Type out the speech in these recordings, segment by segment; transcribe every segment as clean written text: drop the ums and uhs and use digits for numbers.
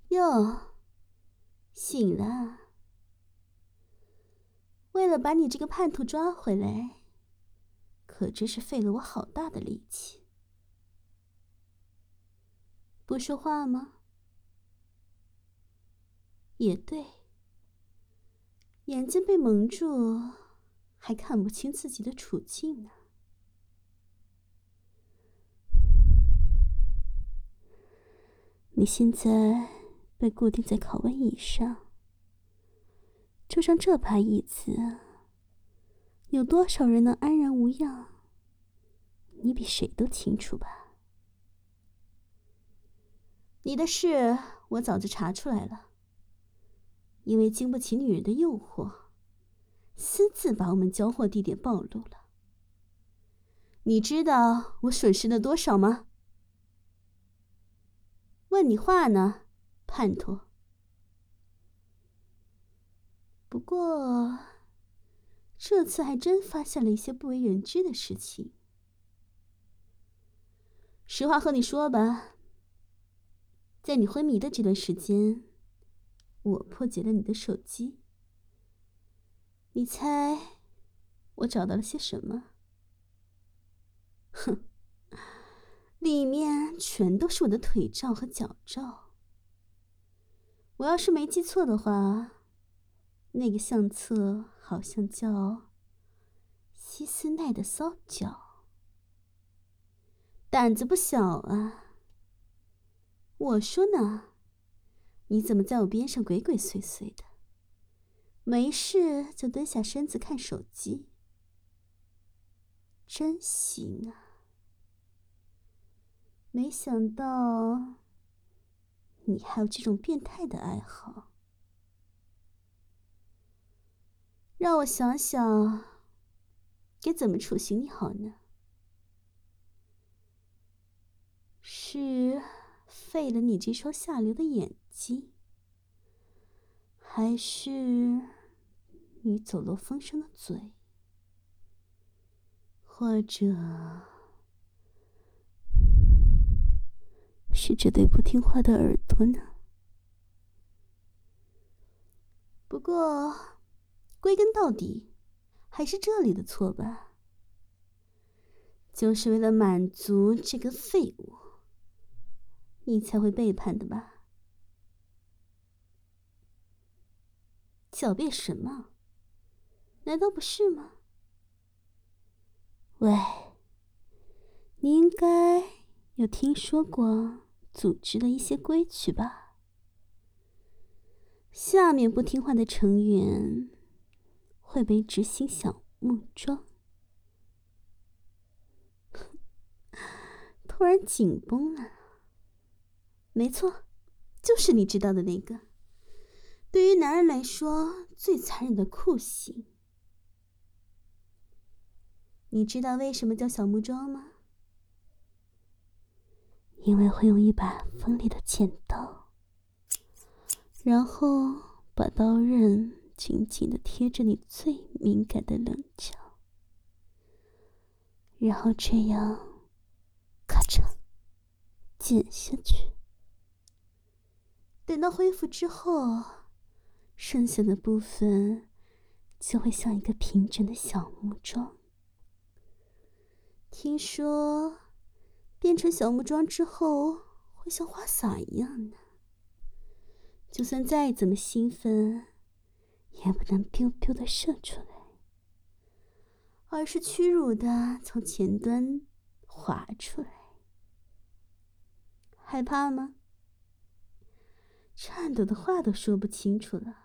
哟，醒了。为了把你这个叛徒抓回来，可真是费了我好大的力气。不说话吗？也对，眼睛被蒙住，还看不清自己的处境呢。你现在被固定在拷问椅上，就上这排椅子，有多少人能安然无恙？你比谁都清楚吧？你的事我早就查出来了，因为经不起女人的诱惑，私自把我们交货地点暴露了。你知道我损失了多少吗？问你话呢，叛徒。不过，这次还真发现了一些不为人知的事情。实话和你说吧，在你昏迷的这段时间，我破解了你的手机。你猜，我找到了些什么？哼，里面全都是我的腿照和脚照。我要是没记错的话，那个相册好像叫希斯奈的骚脚。胆子不小啊！我说呢，你怎么在我边上鬼鬼祟祟的？没事就蹲下身子看手机，真行啊！没想到你还有这种变态的爱好。让我想想，该怎么处刑你好呢？是废了你这双下流的眼睛，还是你走漏风声的嘴，或者是这对不听话的耳朵呢？不过，归根到底，还是这里的错吧。就是为了满足这个废物，你才会背叛的吧？狡辩什么？难道不是吗？喂，你应该有听说过组织的一些规矩吧？下面不听话的成员会被执行小木桩。突然紧绷了。没错，就是你知道的那个，对于男人来说最残忍的酷刑。你知道为什么叫小木桩吗？因为会用一把锋利的剪刀，然后把刀刃紧紧地贴着你最敏感的棱角，然后这样咔嚓剪下去。等到恢复之后，剩下的部分就会像一个平整的小木桩。听说变成小木桩之后会像花洒一样呢，就算再怎么兴奋也不能 biu biu 的射出来，而是屈辱的从前端滑出来。害怕吗？颤抖的话都说不清楚了。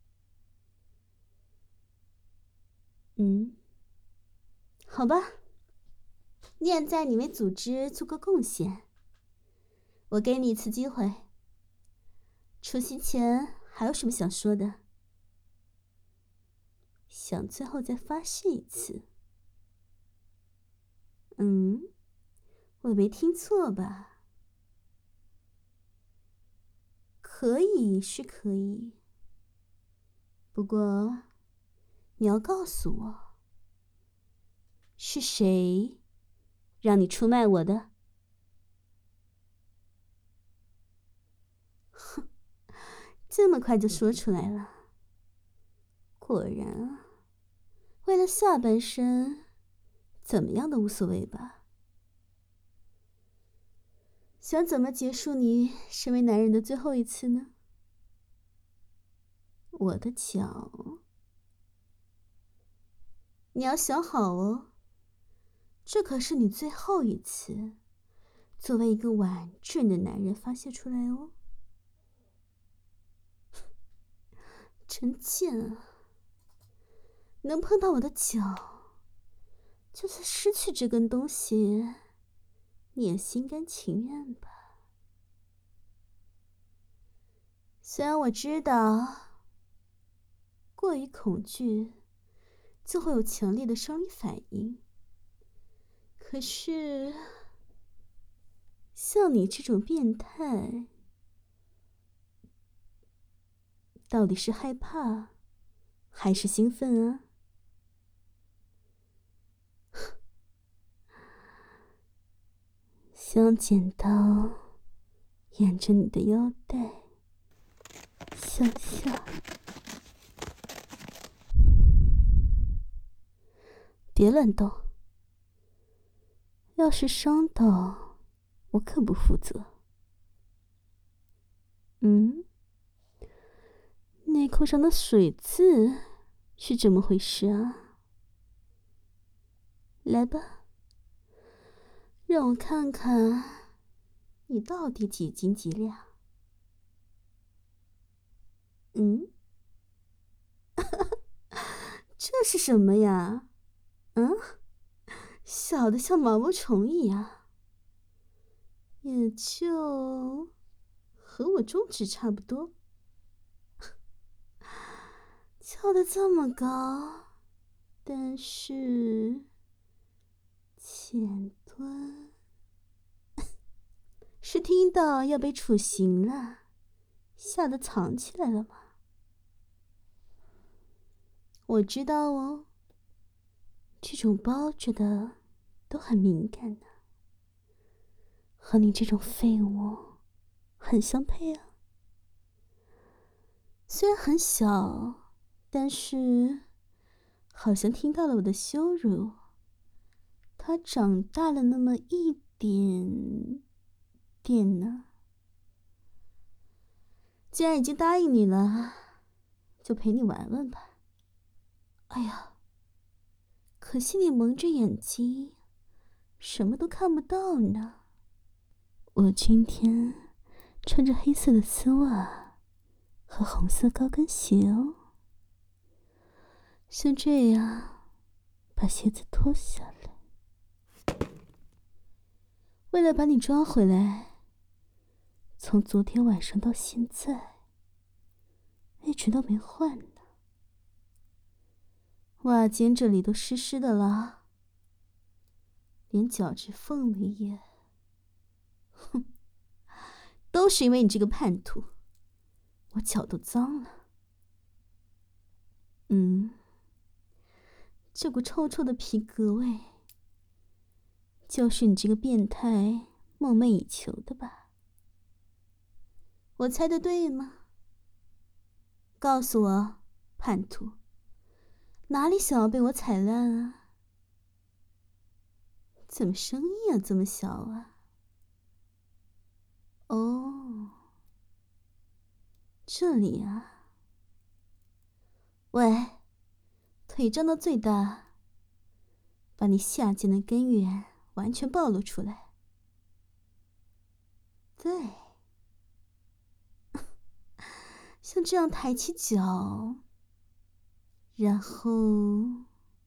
好吧，念在你为组织做过贡献，我给你一次机会。出席前还有什么想说的？想最后再发誓一次？我没听错吧？可以是可以，不过你要告诉我，是谁让你出卖我的？哼， 这么快就说出来了。果然啊，为了下半身，怎么样都无所谓吧？想怎么结束你身为男人的最后一次呢？我的脚，你要想好哦，这可是你最后一次作为一个完整的男人发泄出来哦。真贱啊！能碰到我的脚，就算失去这根东西，你也心甘情愿吧？虽然我知道，过于恐惧就会有强烈的生理反应，可是像你这种变态，到底是害怕还是兴奋啊？像剪刀沿着你的腰带向下，别乱动，要是伤到我可不负责。内裤上的水渍是怎么回事啊？来吧，让我看看你到底几斤几两。这是什么呀？小的像毛毛虫一样，也就和我中指差不多。翘得这么高，但是前端是听到要被处刑了，吓得藏起来了吗？我知道哦，这种包着的都很敏感的，和你这种废物很相配啊。虽然很小，但是好像听到了我的羞辱。它长大了那么一点点呢。既然已经答应你了，就陪你玩玩吧。哎呀，可惜你蒙着眼睛，什么都看不到呢。我今天穿着黑色的丝袜和红色高跟鞋哦。像这样，把鞋子脱下来。为了把你抓回来，从昨天晚上到现在，一直都没换呢。袜尖这里都湿湿的了，连脚趾缝里也……哼，都是因为你这个叛徒，我脚都脏了。这股臭臭的皮革味，就是你这个变态梦寐以求的吧？我猜的对吗？告诉我，叛徒，哪里想要被我踩烂啊？怎么声音啊这么小啊？哦，这里啊。喂，腿张到最大，把你下贱的根源完全暴露出来。对，像这样抬起脚，然后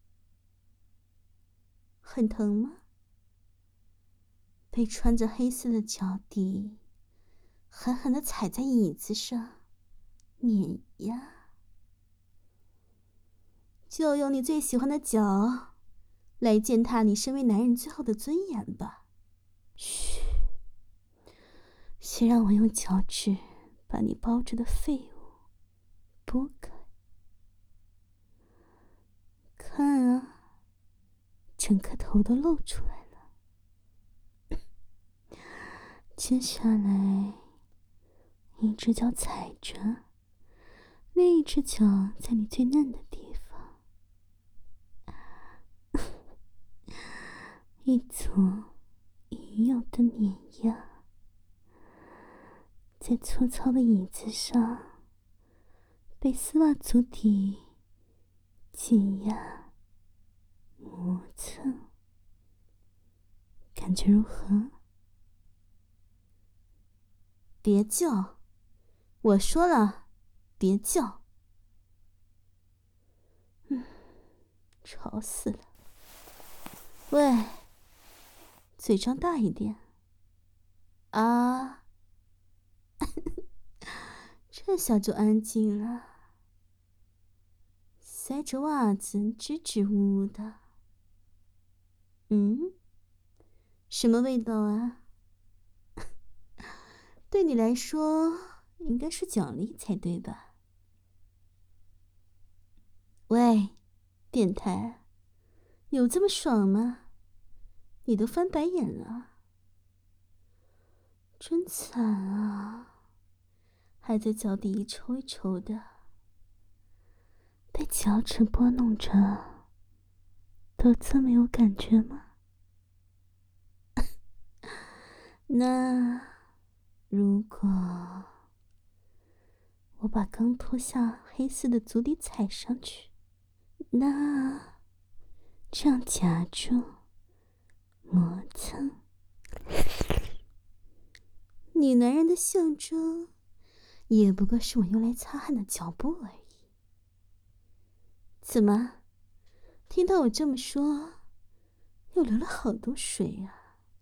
很疼吗？被穿着黑色的脚底狠狠地踩在椅子上，碾压。就用你最喜欢的脚来践踏你身为男人最后的尊严吧。嘘，先让我用脚趾把你包着的废物拨开。看啊，整个头都露出来了。接下来，一只脚踩着， 另一只脚在你最嫩的地方，一组已有的碾压，在粗糙的椅子上被丝袜足底挤压磨蹭，感觉如何？别叫！我说了，别叫！吵死了！喂，嘴张大一点。啊！这下就安静了。塞着袜子，支支吾吾的。什么味道啊？对你来说，应该是奖励才对吧？喂，变态，有这么爽吗？你都翻白眼了，真惨啊！还在脚底一抽一抽的，被脚趾拨弄着，都这么有感觉吗？那如果我把刚脱下黑丝的足底踩上去，那这样夹住磨蹭，你男人的象征也不过是我用来擦汗的脚布而已。怎么，听到我这么说，又流了好多水啊？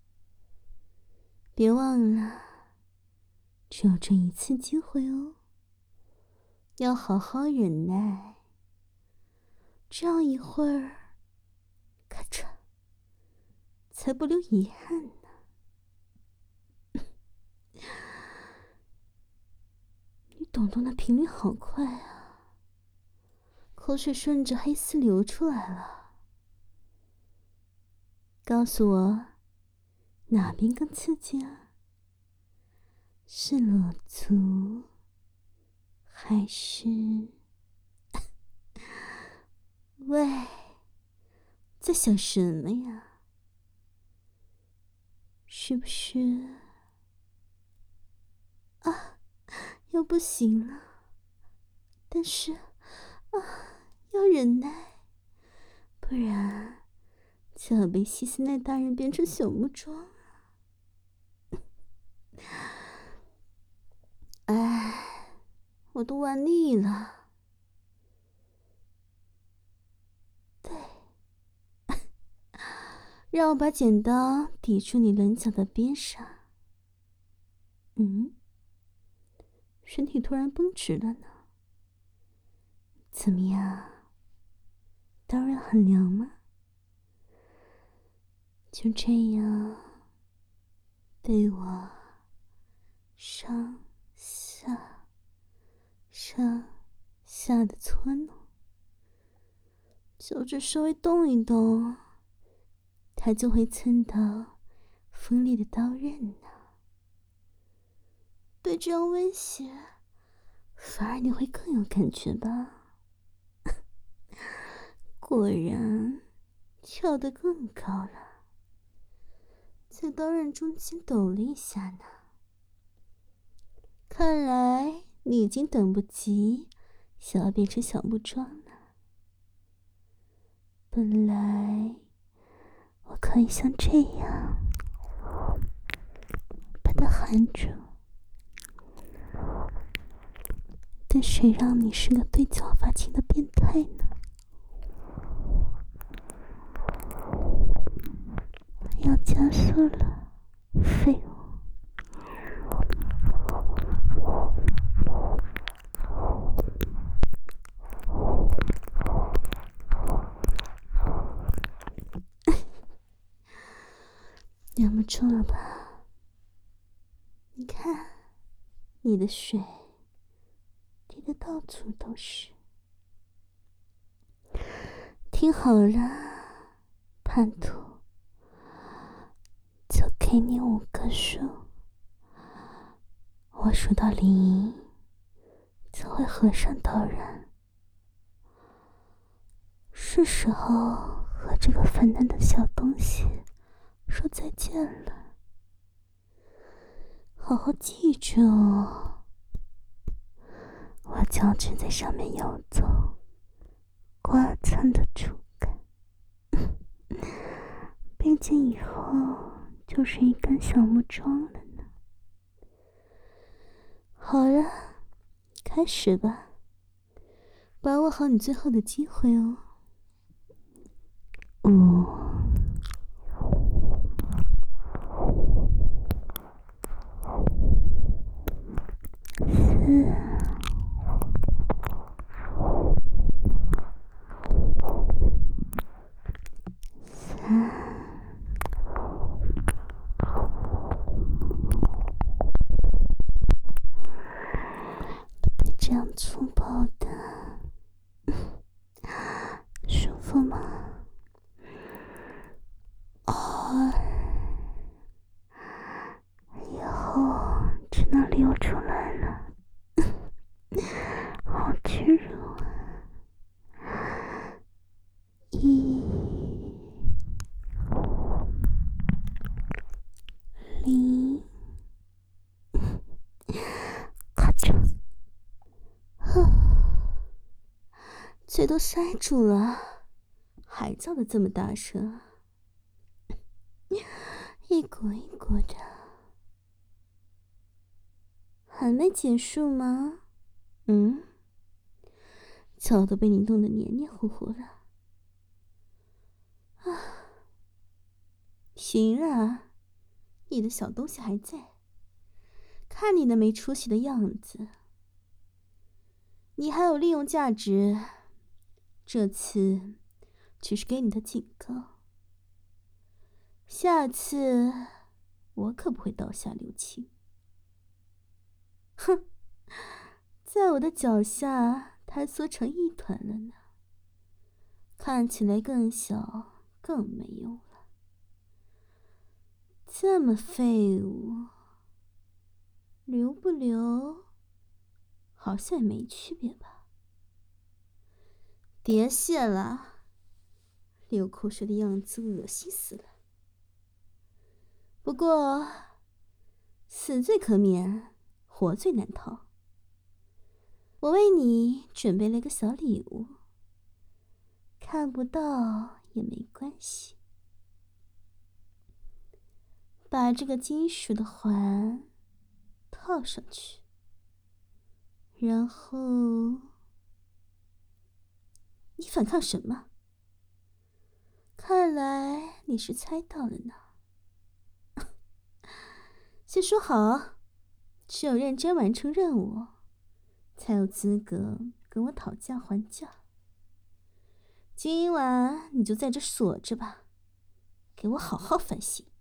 别忘了，只有这一次机会哦，要好好忍耐，这样一会儿，咔嚓，才不留遗憾呢。你抖动的频率好快啊，口水顺着黑丝流出来了。告诉我，哪边更刺激啊？是裸足，还是……喂，在想什么呀？是不是……啊，又不行了。但是要忍耐，不然就要被西斯奈大人变成小木桩。哎，我都玩腻了。对，让我把剪刀抵住你棱角的边上。身体突然绷直了呢。怎么样？刀刃很凉吗？就这样被我上下的搓弄，脚趾稍微动一动，它就会蹭到锋利的刀刃呢。被这样威胁，反而你会更有感觉吧？果然跳得更高了，在刀刃中间抖了一下呢。看来你已经等不及想要变成小木桩了。本来我可以像这样把它含住，但谁让你是个对脚发情的变态呢？要加速了，废物！忍不住了吧？你看，你的水滴得到处都是。听好了，叛徒，就给你5个数，我数到0，就才会合上道人。是时候和这个粉嫩的小东西说再见了。好好记住哦，我脚趾在上面游走，刮蹭的触感，毕竟以后就是一根小木桩了呢。好了，开始吧，把握好你最后的机会哦。这样粗暴的，舒服吗？以后只能流出来了，好屈辱啊！1、0，咔嚓，嘴都塞住了，还叫得这么大声，一股一股的，还没结束吗？脚都被你弄得黏黏糊糊了。行啊，你的小东西还在，看你那没出息的样子，你还有利用价值，这次只是给你的警告，下次我可不会刀下留情。哼，在我的脚下坍缩成一团了呢，看起来更小更没用了。这么废物，留不留好像也没区别吧。别谢了，流口水的样子恶心死了。不过死罪可免，活罪难逃。我为你准备了个小礼物，看不到也没关系。把这个金属的环套上去，然后你反抗什么？看来你是猜到了呢。先说好，只有认真完成任务，才有资格跟我讨价还价。今晚你就在这锁着吧，给我好好反省。